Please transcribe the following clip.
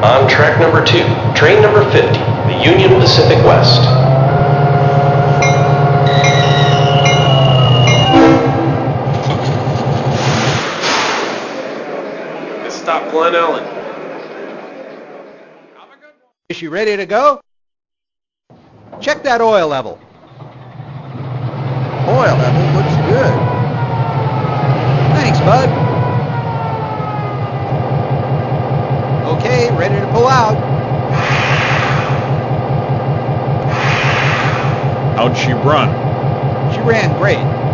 On track number 2, train number 50, the Union Pacific West. Stop Glen Ellen. Is she ready to go? Check that oil level. Oil level looks good. Thanks, bud. Okay, ready to pull out. How'd she run? She ran great.